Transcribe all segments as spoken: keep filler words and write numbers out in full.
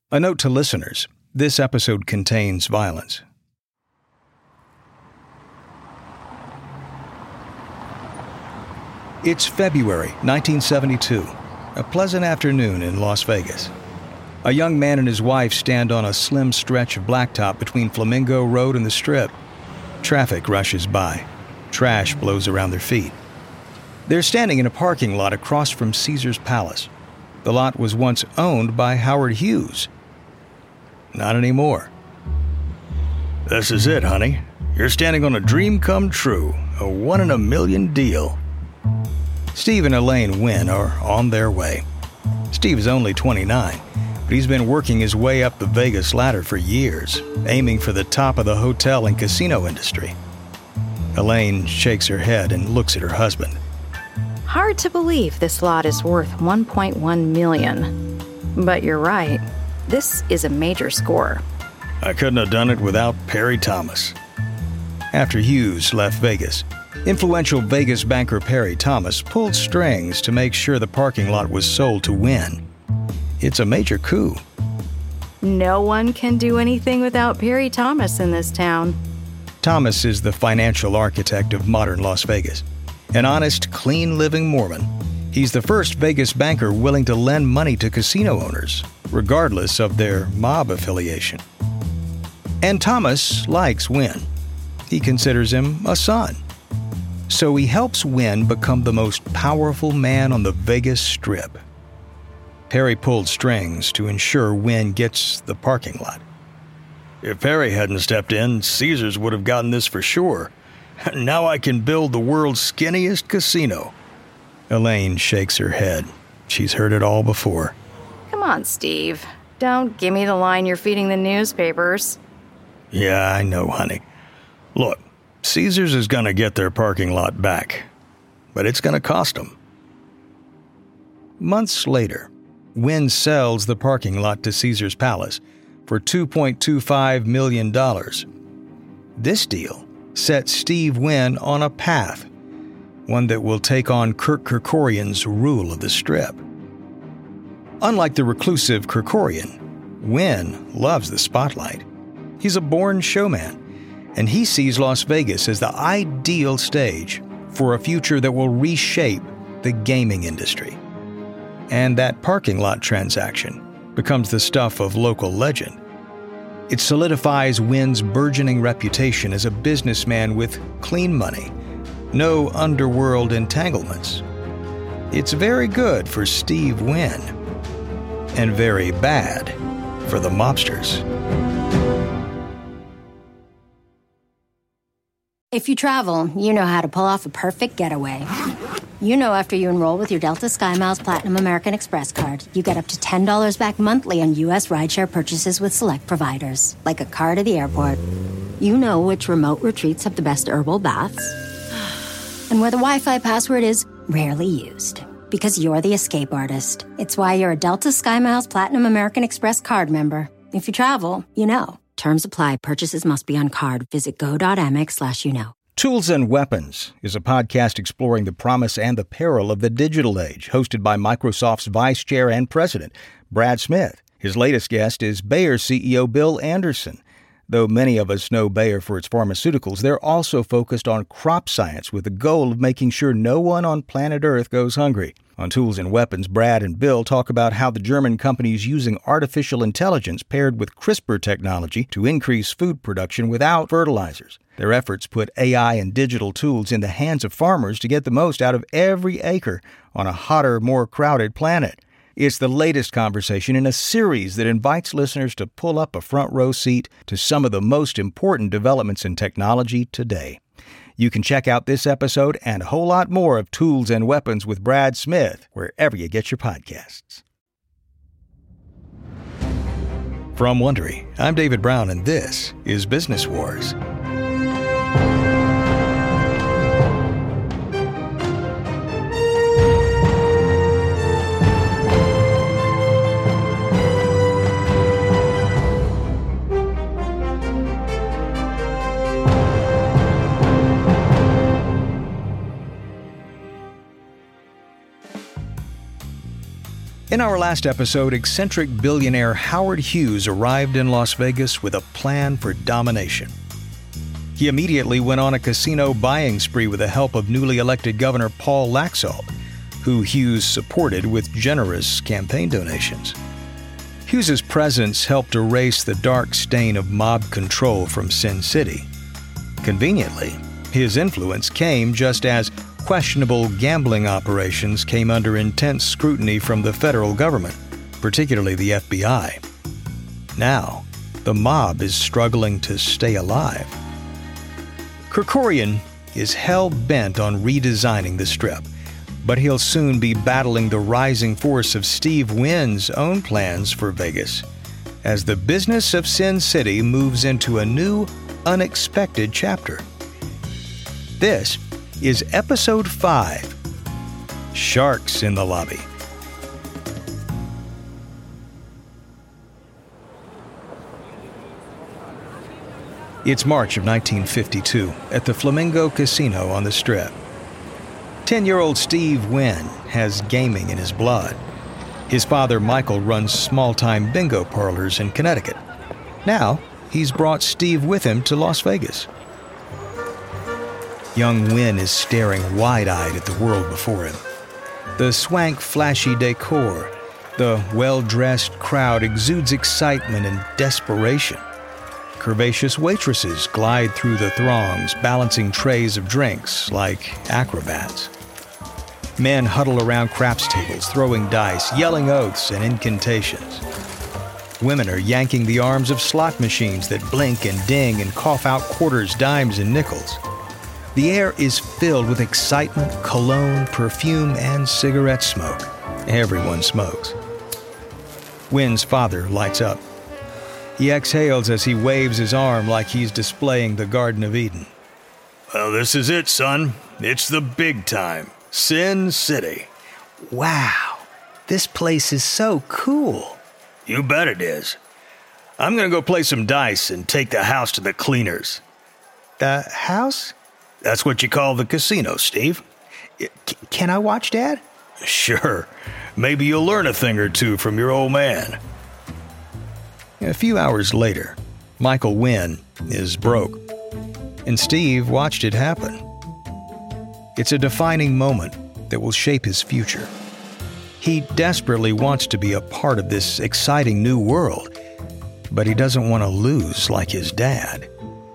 A note to listeners, this episode contains violence. It's February nineteen seventy-two, a pleasant afternoon in Las Vegas. A young man and his wife stand on a slim stretch of blacktop between Flamingo Road and the Strip. Traffic rushes by. Trash blows around their feet. They're standing in a parking lot across from Caesar's Palace. The lot was once owned by Howard Hughes. Not anymore. This is it, honey. You're standing on a dream come true, a one-in-a-million deal. Steve and Elaine Wynn are on their way. Steve is only twenty-nine, but he's been working his way up the Vegas ladder for years, aiming for the top of the hotel and casino industry. Elaine shakes her head and looks at her husband. Hard to believe this lot is worth one point one million dollars. But you're right. This is a major score. I couldn't have done it without Perry Thomas. After Hughes left Vegas, influential Vegas banker Perry Thomas pulled strings to make sure the parking lot was sold to Wynn. It's a major coup. No one can do anything without Perry Thomas in this town. Thomas is the financial architect of modern Las Vegas, an honest, clean-living Mormon. He's the first Vegas banker willing to lend money to casino owners, regardless of their mob affiliation. And Thomas likes Wynn. He considers him a son. So he helps Wynn become the most powerful man on the Vegas Strip. Perry pulled strings to ensure Wynn gets the parking lot. If Perry hadn't stepped in, Caesars would have gotten this for sure. Now I can build the world's skinniest casino. Elaine shakes her head. She's heard it all before. Come on, Steve. Don't give me the line you're feeding the newspapers. Yeah, I know, honey. Look, Caesars is going to get their parking lot back, but it's going to cost them. Months later, Wynn sells the parking lot to Caesars Palace for two point two five million dollars. This deal set Steve Wynn on a path, one that will take on Kirk Kerkorian's rule of the Strip. Unlike the reclusive Kerkorian, Wynn loves the spotlight. He's a born showman, and he sees Las Vegas as the ideal stage for a future that will reshape the gaming industry. And that parking lot transaction becomes the stuff of local legend. It solidifies Wynn's burgeoning reputation as a businessman with clean money, no underworld entanglements. It's very good for Steve Wynn, and very bad for the mobsters. If you travel, you know how to pull off a perfect getaway. You know after you enroll with your Delta SkyMiles Platinum American Express card, you get up to ten dollars back monthly on U S rideshare purchases with select providers, like a car to the airport. You know which remote retreats have the best herbal baths, and where the Wi-Fi password is rarely used, because you're the escape artist. It's why you're a Delta SkyMiles Platinum American Express card member. If you travel, you know. Terms apply. Purchases must be on card. Visit go.amex slash you know. Tools and Weapons is a podcast exploring the promise and the peril of the digital age, hosted by Microsoft's Vice Chair and President, Brad Smith. His latest guest is Bayer C E O Bill Anderson. Though many of us know Bayer for its pharmaceuticals, they're also focused on crop science with the goal of making sure no one on planet Earth goes hungry. On Tools and Weapons, Brad and Bill talk about how the German company is using artificial intelligence paired with CRISPR technology to increase food production without fertilizers. Their efforts put A I and digital tools in the hands of farmers to get the most out of every acre on a hotter, more crowded planet. It's the latest conversation in a series that invites listeners to pull up a front row seat to some of the most important developments in technology today. You can check out this episode and a whole lot more of Tools and Weapons with Brad Smith wherever you get your podcasts. From Wondery, I'm David Brown, and this is Business Wars. In our last episode, eccentric billionaire Howard Hughes arrived in Las Vegas with a plan for domination. He immediately went on a casino buying spree with the help of newly elected Governor Paul Laxalt, who Hughes supported with generous campaign donations. Hughes's presence helped erase the dark stain of mob control from Sin City. Conveniently, his influence came just as questionable gambling operations came under intense scrutiny from the federal government, particularly the F B I. Now, the mob is struggling to stay alive. Kerkorian is hell-bent on redesigning the Strip, but he'll soon be battling the rising force of Steve Wynn's own plans for Vegas as the business of Sin City moves into a new, unexpected chapter. This is Episode five, Sharks in the Lobby. It's March of nineteen fifty-two at the Flamingo Casino on the Strip. Ten-year-old Steve Wynn has gaming in his blood. His father, Michael, runs small-time bingo parlors in Connecticut. Now, he's brought Steve with him to Las Vegas. Young Wynn is staring wide-eyed at the world before him. The swank, flashy decor, the well-dressed crowd exudes excitement and desperation. Curvaceous waitresses glide through the throngs, balancing trays of drinks like acrobats. Men huddle around craps tables, throwing dice, yelling oaths and incantations. Women are yanking the arms of slot machines that blink and ding and cough out quarters, dimes, and nickels. The air is filled with excitement, cologne, perfume, and cigarette smoke. Everyone smokes. Wynn's father lights up. He exhales as he waves his arm like he's displaying the Garden of Eden. Well, this is it, son. It's the big time. Sin City. Wow, this place is so cool. You bet it is. I'm gonna go play some dice and take the house to the cleaners. The house? That's what you call the casino, Steve. C- can I watch, Dad? Sure. Maybe you'll learn a thing or two from your old man. A few hours later, Michael Wynn is broke, and Steve watched it happen. It's a defining moment that will shape his future. He desperately wants to be a part of this exciting new world, but he doesn't want to lose like his dad.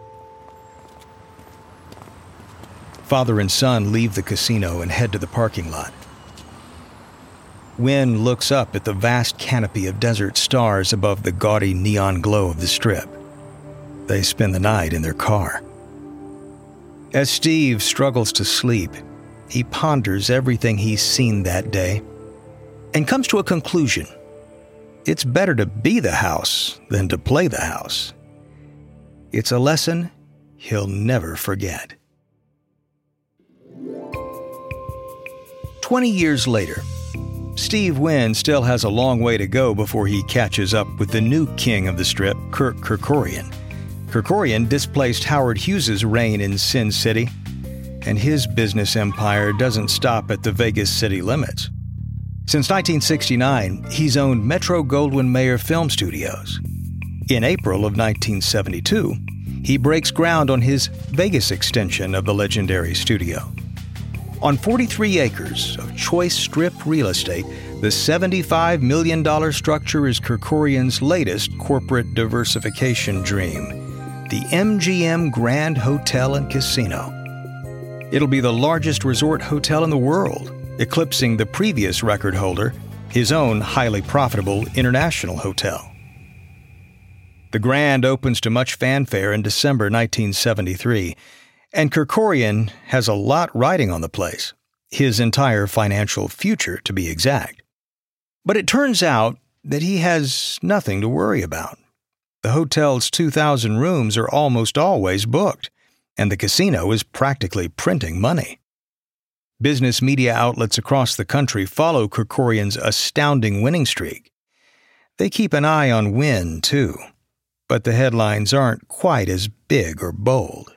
Father and son leave the casino and head to the parking lot. Wynn looks up at the vast canopy of desert stars above the gaudy neon glow of the Strip. They spend the night in their car. As Steve struggles to sleep, he ponders everything he's seen that day and comes to a conclusion. It's better to be the house than to play the house. It's a lesson he'll never forget. Twenty years later, Steve Wynn still has a long way to go before he catches up with the new king of the Strip, Kirk Kerkorian. Kerkorian displaced Howard Hughes' reign in Sin City, and his business empire doesn't stop at the Vegas city limits. Since nineteen sixty-nine, he's owned Metro-Goldwyn-Mayer Film Studios. In April of nineteen seventy-two, he breaks ground on his Vegas extension of the legendary studio. On forty-three acres of choice Strip real estate, the seventy-five million dollars structure is Kerkorian's latest corporate diversification dream, the M G M Grand Hotel and Casino. It'll be the largest resort hotel in the world, eclipsing the previous record holder, his own highly profitable International Hotel. The Grand opens to much fanfare in December nineteen seventy-three, and Kerkorian has a lot riding on the place, his entire financial future to be exact. But it turns out that he has nothing to worry about. The hotel's two thousand rooms are almost always booked, and the casino is practically printing money. Business media outlets across the country follow Kerkorian's astounding winning streak. They keep an eye on Wynn, too, but the headlines aren't quite as big or bold.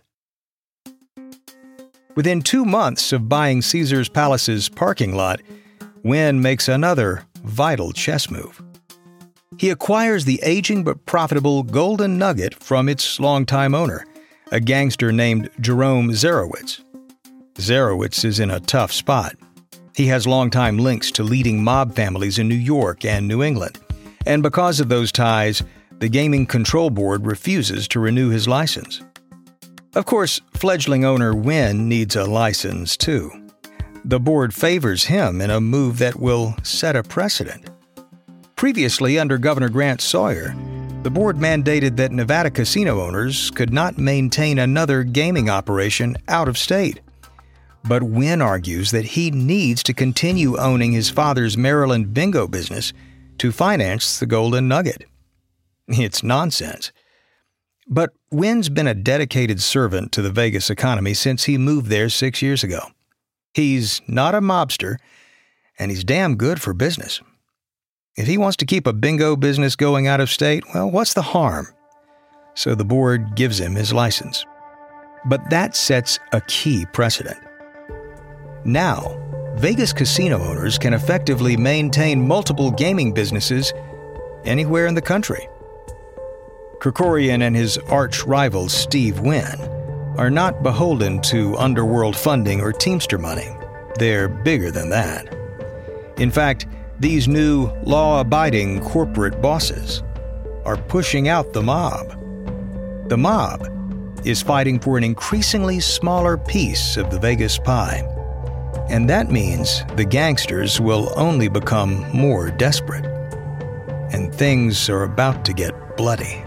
Within two months of buying Caesars Palace's parking lot, Wynn makes another vital chess move. He acquires the aging but profitable Golden Nugget from its longtime owner, a gangster named Jerome Zarowitz. Zarowitz is in a tough spot. He has longtime links to leading mob families in New York and New England, and because of those ties, the Gaming Control Board refuses to renew his license. Of course, fledgling owner Wynn needs a license too. The board favors him in a move that will set a precedent. Previously, under Governor Grant Sawyer, the board mandated that Nevada casino owners could not maintain another gaming operation out of state. But Wynn argues that he needs to continue owning his father's Maryland bingo business to finance the Golden Nugget. It's nonsense. But Wynn's been a dedicated servant to the Vegas economy since he moved there six years ago. He's not a mobster, and he's damn good for business. If he wants to keep a bingo business going out of state, well, what's the harm? So the board gives him his license. But that sets a key precedent. Now, Vegas casino owners can effectively maintain multiple gaming businesses anywhere in the country. Krikorian and his arch-rival Steve Wynn are not beholden to underworld funding or Teamster money. They're bigger than that. In fact, these new law-abiding corporate bosses are pushing out the mob. The mob is fighting for an increasingly smaller piece of the Vegas pie. And that means the gangsters will only become more desperate. And things are about to get bloody.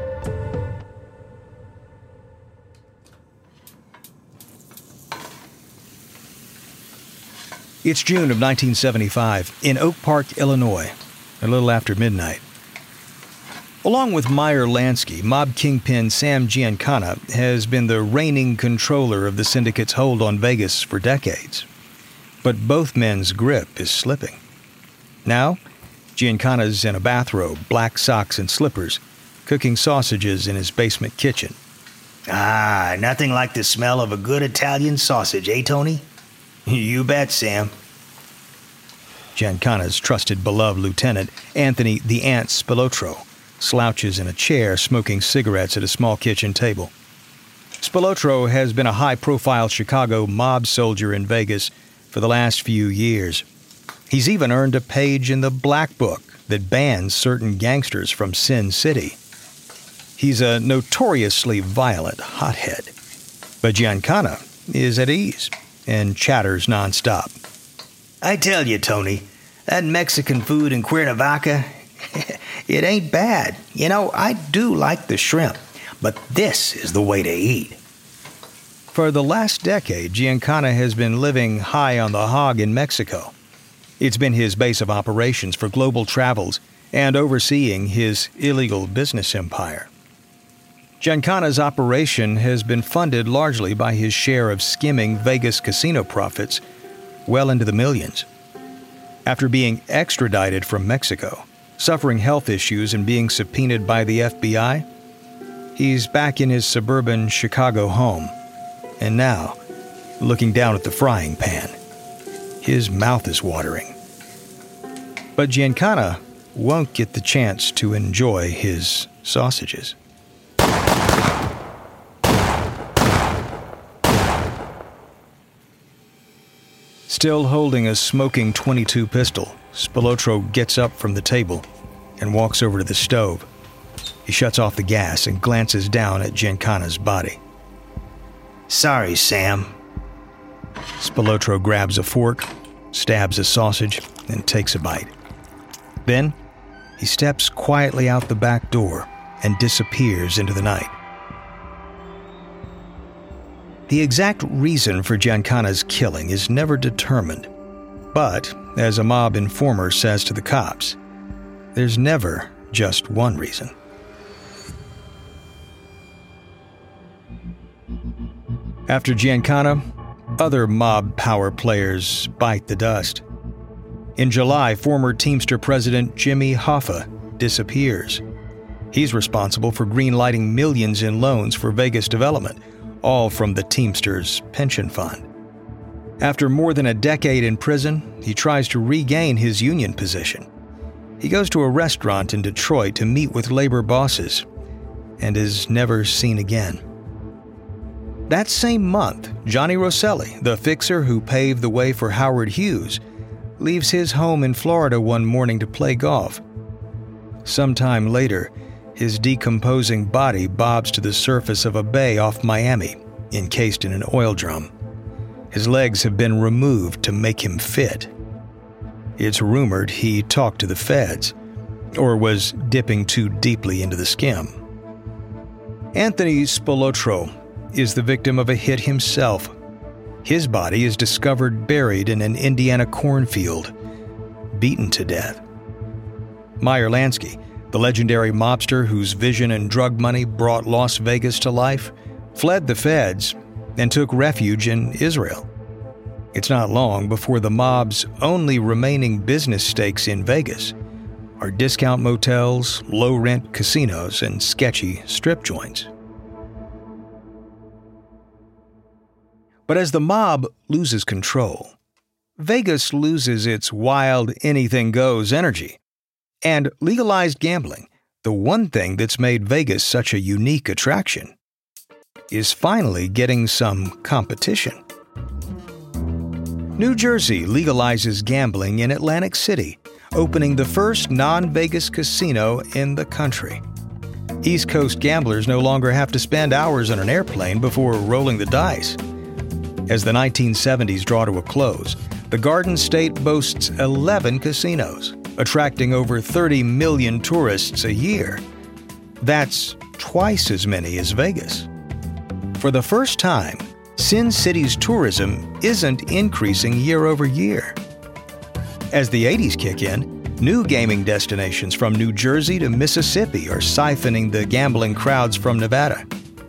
It's June of nineteen seventy-five in Oak Park, Illinois, a little after midnight. Along with Meyer Lansky, mob kingpin Sam Giancana has been the reigning controller of the syndicate's hold on Vegas for decades. But both men's grip is slipping. Now, Giancana's in a bathrobe, black socks and slippers, cooking sausages in his basement kitchen. Ah, nothing like the smell of a good Italian sausage, eh, Tony? You bet, Sam. Giancana's trusted beloved lieutenant, Anthony the Ant Spilotro, slouches in a chair smoking cigarettes at a small kitchen table. Spilotro has been a high-profile Chicago mob soldier in Vegas for the last few years. He's even earned a page in the Black Book that bans certain gangsters from Sin City. He's a notoriously violent hothead. But Giancana is at ease and chatters nonstop. I tell you, Tony, that Mexican food in Cuernavaca, it ain't bad. You know, I do like the shrimp, but this is the way to eat. For the last decade, Giancana has been living high on the hog in Mexico. It's been his base of operations for global travels and overseeing his illegal business empire. Giancana's operation has been funded largely by his share of skimming Vegas casino profits well into the millions. After being extradited from Mexico, suffering health issues and being subpoenaed by the F B I, he's back in his suburban Chicago home, and now, looking down at the frying pan, his mouth is watering. But Giancana won't get the chance to enjoy his sausages. Still holding a smoking twenty-two pistol, Spilotro gets up from the table and walks over to the stove. He shuts off the gas and glances down at Giancana's body. Sorry, Sam. Spilotro grabs a fork, stabs a sausage, and takes a bite. Then, he steps quietly out the back door and disappears into the night. The exact reason for Giancana's killing is never determined. But, as a mob informer says to the cops, there's never just one reason. After Giancana, other mob power players bite the dust. In July, former Teamster president Jimmy Hoffa disappears. He's responsible for greenlighting millions in loans for Vegas development, all from the Teamsters' pension fund. After more than a decade in prison, he tries to regain his union position. He goes to a restaurant in Detroit to meet with labor bosses and is never seen again. That same month, Johnny Rosselli, the fixer who paved the way for Howard Hughes, leaves his home in Florida one morning to play golf. Sometime later, his decomposing body bobs to the surface of a bay off Miami, encased in an oil drum. His legs have been removed to make him fit. It's rumored he talked to the feds, or was dipping too deeply into the skim. Anthony Spilotro is the victim of a hit himself. His body is discovered buried in an Indiana cornfield, beaten to death. Meyer Lansky, the legendary mobster whose vision and drug money brought Las Vegas to life, fled the feds and took refuge in Israel. It's not long before the mob's only remaining business stakes in Vegas are discount motels, low-rent casinos, and sketchy strip joints. But as the mob loses control, Vegas loses its wild, anything-goes energy. And legalized gambling, the one thing that's made Vegas such a unique attraction, is finally getting some competition. New Jersey legalizes gambling in Atlantic City, opening the first non-Vegas casino in the country. East Coast gamblers no longer have to spend hours on an airplane before rolling the dice. As the nineteen seventies draw to a close, the Garden State boasts eleven casinos, attracting over thirty million tourists a year. That's twice as many as Vegas. For the first time, Sin City's tourism isn't increasing year over year. As the eighties kick in, new gaming destinations from New Jersey to Mississippi are siphoning the gambling crowds from Nevada.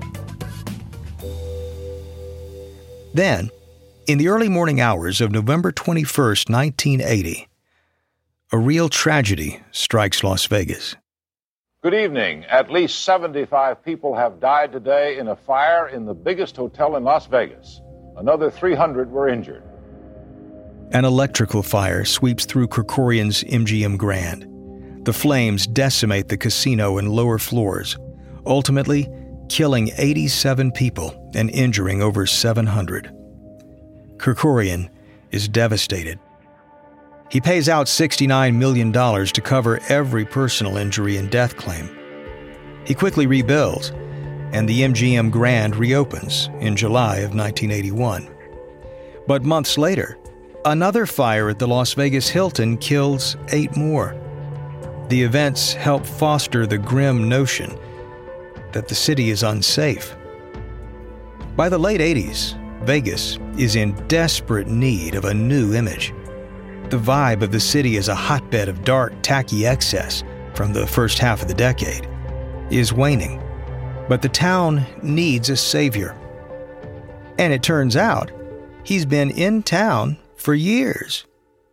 Then, in the early morning hours of November twenty-first, nineteen eighty, a real tragedy strikes Las Vegas. Good evening. At least seventy-five people have died today in a fire in the biggest hotel in Las Vegas. Another three hundred were injured. An electrical fire sweeps through Krikorian's M G M Grand. The flames decimate the casino and lower floors, ultimately killing eighty-seven people and injuring over seven hundred. Krikorian is devastated. He pays out sixty-nine million dollars to cover every personal injury and death claim. He quickly rebuilds, and the M G M Grand reopens in July of nineteen eighty-one. But months later, another fire at the Las Vegas Hilton kills eight more. The events help foster the grim notion that the city is unsafe. By the late eighties, Vegas is in desperate need of a new image. The vibe of the city as a hotbed of dark, tacky excess from the first half of the decade is waning. But the town needs a savior. And it turns out he's been in town for years.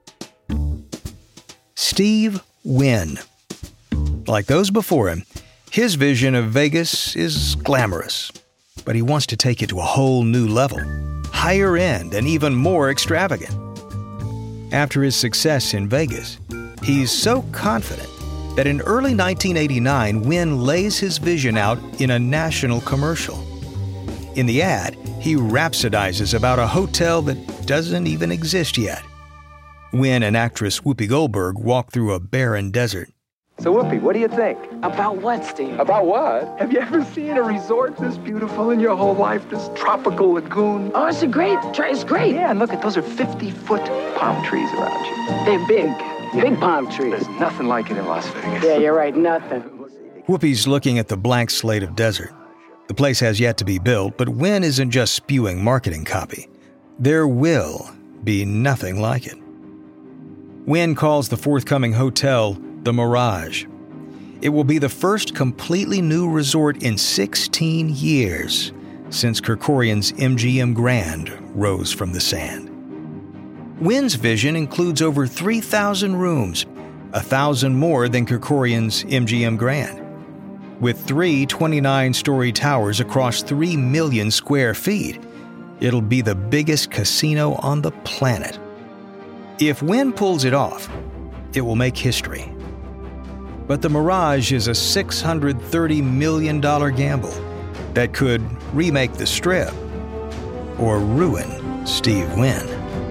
Steve Wynn. Like those before him, his vision of Vegas is glamorous, but he wants to take it to a whole new level, higher end and even more extravagant. After his success in Vegas, he's so confident that in early nineteen eighty-nine, Wynn lays his vision out in a national commercial. In the ad, he rhapsodizes about a hotel that doesn't even exist yet. Wynn and actress Whoopi Goldberg walk through a barren desert. So Whoopi, what do you think? About what, Steve? About what? Have you ever seen a resort this beautiful in your whole life, this tropical lagoon? Oh, it's a great, it's great. Yeah, and look at those are fifty-foot palm trees around you. They're big, yeah. Big palm trees. There's nothing like it in Las Vegas. Yeah, you're right, nothing. Whoopi's looking at the blank slate of desert. The place has yet to be built, but Wynn isn't just spewing marketing copy. There will be nothing like it. Wynn calls the forthcoming hotel the Mirage. It will be the first completely new resort in sixteen years since Krikorian's M G M Grand rose from the sand. Wynn's vision includes over three thousand rooms, a thousand more than Krikorian's M G M Grand. With three twenty-nine-story towers across three million square feet, it'll be the biggest casino on the planet. If Wynn pulls it off, it will make history. But the Mirage is a six hundred thirty million dollars gamble that could remake the Strip or ruin Steve Wynn.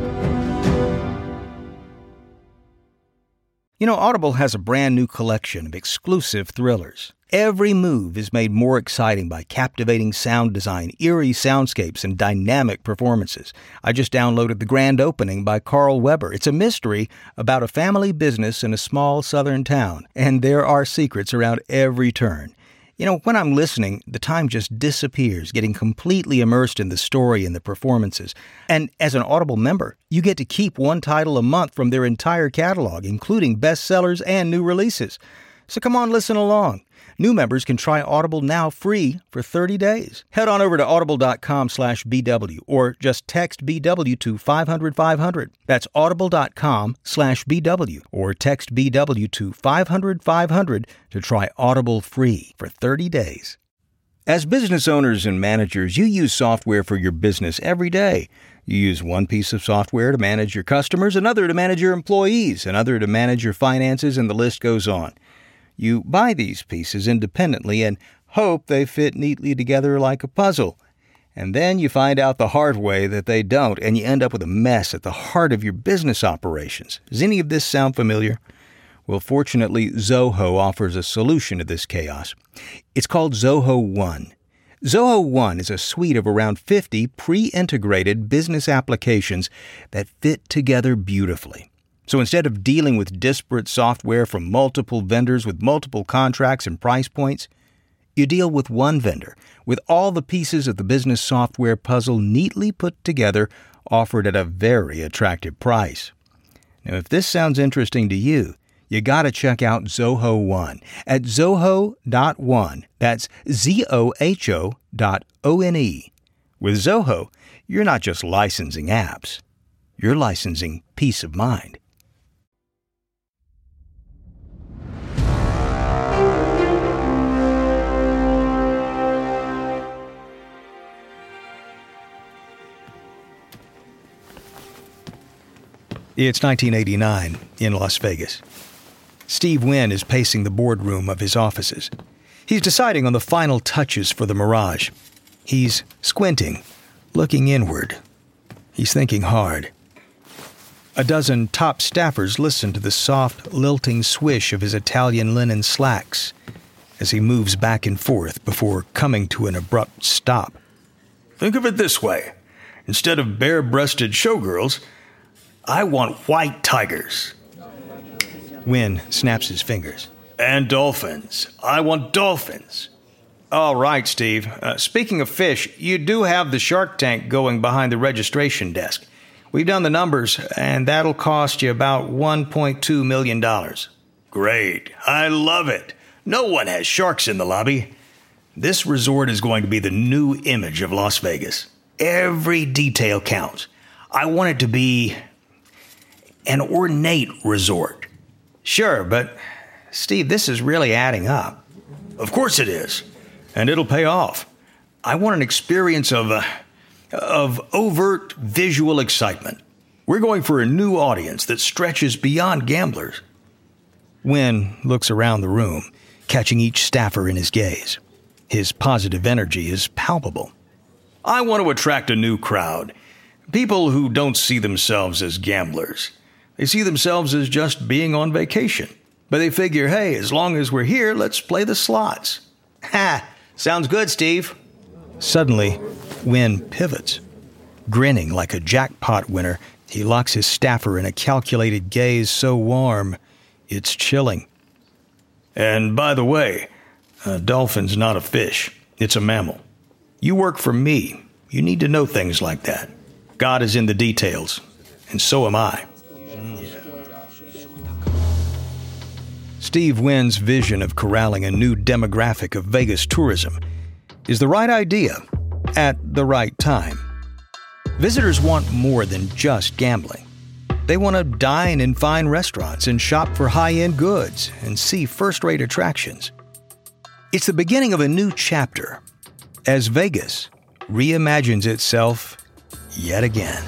You know, Audible has a brand new collection of exclusive thrillers. Every move is made more exciting by captivating sound design, eerie soundscapes, and dynamic performances. I just downloaded The Grand Opening by Carl Weber. It's a mystery about a family business in a small southern town, and there are secrets around every turn. You know, when I'm listening, the time just disappears, getting completely immersed in the story and the performances. And as an Audible member, you get to keep one title a month from their entire catalog, including bestsellers and new releases. So come on, listen along. New members can try Audible now free for thirty days. Head on over to audible.com slash BW or just text B W to five hundred five hundred. That's audible.com slash BW or text B W to five hundred five hundred to try Audible free for thirty days. As business owners and managers, you use software for your business every day. You use one piece of software to manage your customers, another to manage your employees, another to manage your finances, and the list goes on. You buy these pieces independently and hope they fit neatly together like a puzzle. And then you find out the hard way that they don't, and you end up with a mess at the heart of your business operations. Does any of this sound familiar? Well, fortunately, Zoho offers a solution to this chaos. It's called Zoho One. Zoho One is a suite of around fifty pre-integrated business applications that fit together beautifully. So instead of dealing with disparate software from multiple vendors with multiple contracts and price points, you deal with one vendor with all the pieces of the business software puzzle neatly put together, offered at a very attractive price. Now, if this sounds interesting to you, you got to check out Zoho One at zoho dot one. That's Z O H O dot O N E. With Zoho, you're not just licensing apps. You're licensing peace of mind. It's nineteen eighty-nine in Las Vegas. Steve Wynn is pacing the boardroom of his offices. He's deciding on the final touches for the Mirage. He's squinting, looking inward. He's thinking hard. A dozen top staffers listen to the soft, lilting swish of his Italian linen slacks as he moves back and forth before coming to an abrupt stop. Think of it this way. Instead of bare-breasted showgirls, I want white tigers. Wynn snaps his fingers. And dolphins. I want dolphins. All right, Steve. Uh, speaking of fish, you do have the shark tank going behind the registration desk. We've done the numbers, and that'll cost you about one point two million dollars. Great. I love it. No one has sharks in the lobby. This resort is going to be the new image of Las Vegas. Every detail counts. I want it to be an ornate resort. Sure, but, Steve, this is really adding up. Of course it is. And it'll pay off. I want an experience of, uh, of overt visual excitement. We're going for a new audience that stretches beyond gamblers. Wynn looks around the room, catching each staffer in his gaze. His positive energy is palpable. I want to attract a new crowd. People who don't see themselves as gamblers. They see themselves as just being on vacation. But they figure, hey, as long as we're here, let's play the slots. Ha! Sounds good, Steve. Suddenly, Wynn pivots. Grinning like a jackpot winner, he locks his staffer in a calculated gaze so warm, it's chilling. And by the way, a dolphin's not a fish. It's a mammal. You work for me. You need to know things like that. God is in the details, and so am I. Steve Wynn's vision of corralling a new demographic of Vegas tourism is the right idea at the right time. Visitors want more than just gambling. They want to dine in fine restaurants and shop for high-end goods and see first-rate attractions. It's the beginning of a new chapter as Vegas reimagines itself yet again.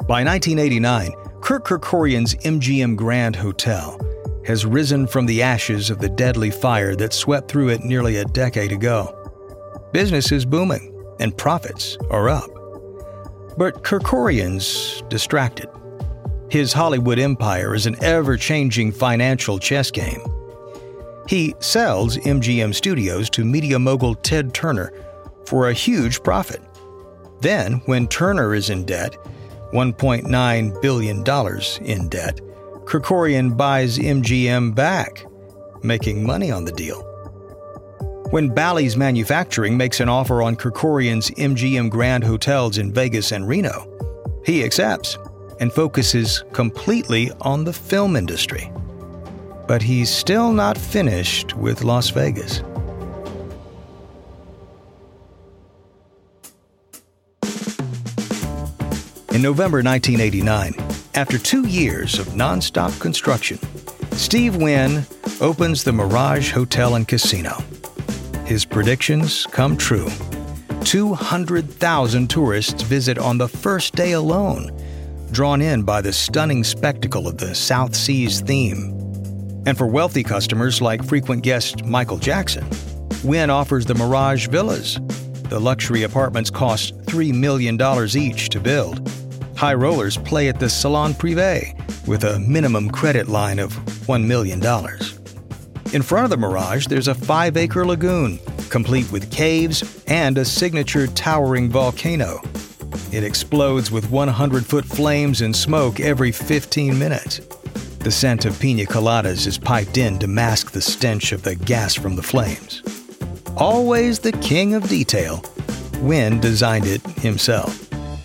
By nineteen eighty-nine, Kurt Kerkorian's M G M Grand Hotel has risen from the ashes of the deadly fire that swept through it nearly a decade ago. Business is booming, and profits are up. But Kerkorian's distracted. His Hollywood empire is an ever-changing financial chess game. He sells M G M Studios to media mogul Ted Turner for a huge profit. Then, when Turner is in debt, one point nine billion dollars in debt, Kerkorian buys M G M back, making money on the deal. When Bally's Manufacturing makes an offer on Kerkorian's M G M Grand Hotels in Vegas and Reno, he accepts and focuses completely on the film industry. But he's still not finished with Las Vegas. In November nineteen eighty-nine, after two years of nonstop construction, Steve Wynn opens the Mirage Hotel and Casino. His predictions come true. two hundred thousand tourists visit on the first day alone, drawn in by the stunning spectacle of the South Seas theme. And for wealthy customers like frequent guest Michael Jackson, Wynn offers the Mirage Villas. The luxury apartments cost three million dollars each to build. High rollers play at the Salon Privé with a minimum credit line of one million dollars. In front of the Mirage, there's a five-acre lagoon, complete with caves and a signature towering volcano. It explodes with hundred-foot flames and smoke every fifteen minutes. The scent of piña coladas is piped in to mask the stench of the gas from the flames. Always the king of detail, Wynn designed it himself.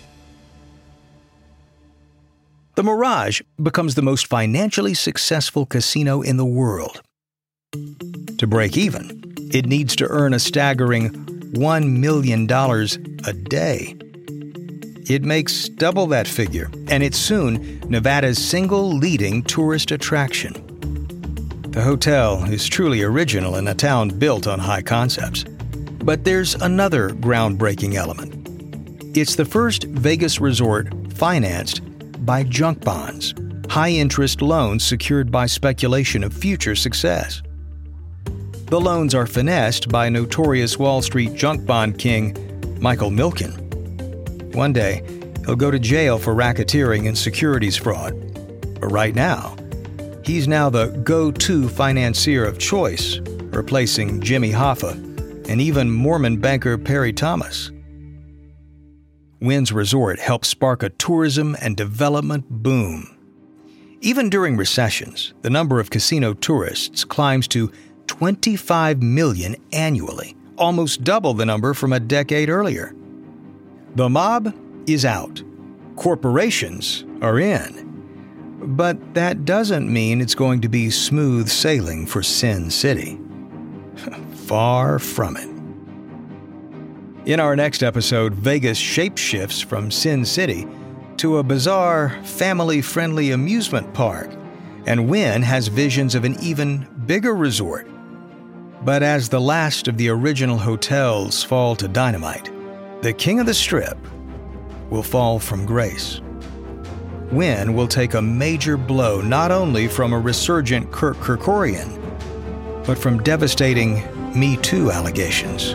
The Mirage becomes the most financially successful casino in the world. To break even, it needs to earn a staggering one million dollars a day. It makes double that figure, and it's soon Nevada's single leading tourist attraction. The hotel is truly original in a town built on high concepts. But there's another groundbreaking element. It's the first Vegas resort financed by junk bonds, high-interest loans secured by speculation of future success. The loans are finessed by notorious Wall Street junk bond king Michael Milken. One day, he'll go to jail for racketeering and securities fraud. But right now, he's now the go-to financier of choice, replacing Jimmy Hoffa and even Mormon banker Perry Thomas. Wynn's resort helped spark a tourism and development boom. Even during recessions, the number of casino tourists climbs to twenty-five million annually, almost double the number from a decade earlier. The mob is out. Corporations are in. But that doesn't mean it's going to be smooth sailing for Sin City. Far from it. In our next episode, Vegas shapeshifts from Sin City to a bizarre, family-friendly amusement park, and Wynn has visions of an even bigger resort. But as the last of the original hotels fall to dynamite, the King of the Strip will fall from grace. Wynn will take a major blow not only from a resurgent Kurt Kerkorian, but from devastating Me Too allegations.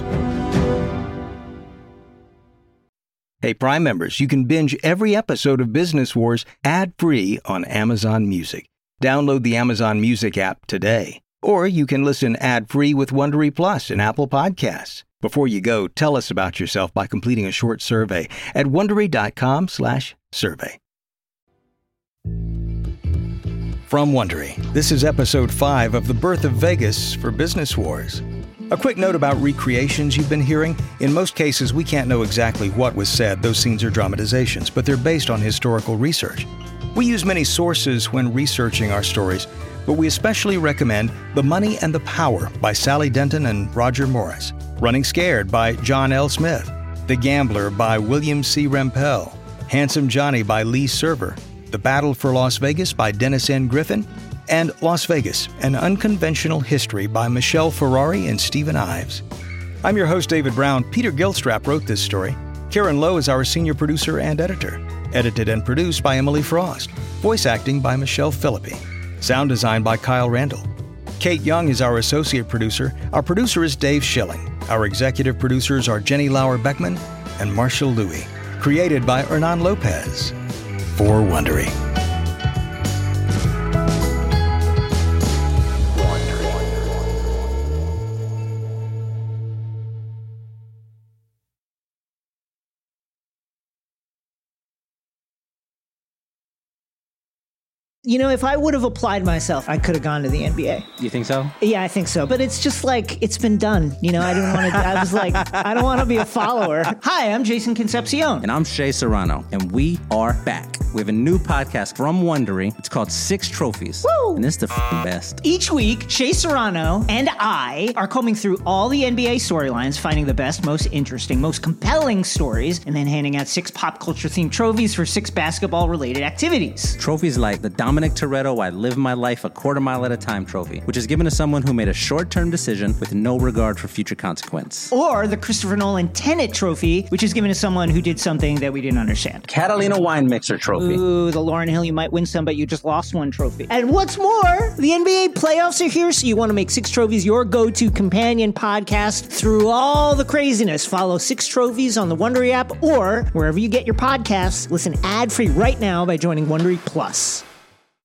Hey, Prime members, you can binge every episode of Business Wars ad-free on Amazon Music. Download the Amazon Music app today. Or you can listen ad-free with Wondery Plus and Apple Podcasts. Before you go, tell us about yourself by completing a short survey at Wondery.com slash survey. From Wondery, this is episode five of The Birth of Vegas for Business Wars. A quick note about recreations you've been hearing. In most cases, we can't know exactly what was said. Those scenes are dramatizations, but they're based on historical research. We use many sources when researching our stories, but we especially recommend The Money and the Power by Sally Denton and Roger Morris, Running Scared by John L. Smith, The Gambler by William C. Rempel, Handsome Johnny by Lee Server, The Battle for Las Vegas by Dennis N. Griffin, and Las Vegas, An Unconventional History by Michelle Ferrari and Stephen Ives. I'm your host, David Brown. Peter Gilstrap wrote this story. Karen Lowe is our senior producer and editor. Edited and produced by Emily Frost. Voice acting by Michelle Philippi. Sound design by Kyle Randall. Kate Young is our associate producer. Our producer is Dave Schilling. Our executive producers are Jenny Lauer-Beckman and Marshall Louis. Created by Hernan Lopez. For Wondery. You know, if I would have applied myself, I could have gone to the N B A. You think so? Yeah, I think so. But it's just like, it's been done. You know, I didn't want to, I was like, I don't want to be a follower. Hi, I'm Jason Concepcion. And I'm Shea Serrano. And we are back. We have a new podcast from Wondery. It's called Six Trophies. Woo! And it's the f***ing best. Each week, Shea Serrano and I are combing through all the N B A storylines, finding the best, most interesting, most compelling stories, and then handing out six pop culture-themed trophies for six basketball-related activities. Trophies like the Dominic Toretto I Live My Life a Quarter Mile at a Time trophy, which is given to someone who made a short-term decision with no regard for future consequence. Or the Christopher Nolan Tenet trophy, which is given to someone who did something that we didn't understand. Catalina Wine Mixer trophy. Ooh, the Lauryn Hill You Might Win Some, But You Just Lost One trophy. And what's more, the N B A playoffs are here, so you want to make Six Trophies your go-to companion podcast through all the craziness. Follow Six Trophies on the Wondery app or wherever you get your podcasts. Listen ad-free right now by joining Wondery Plus.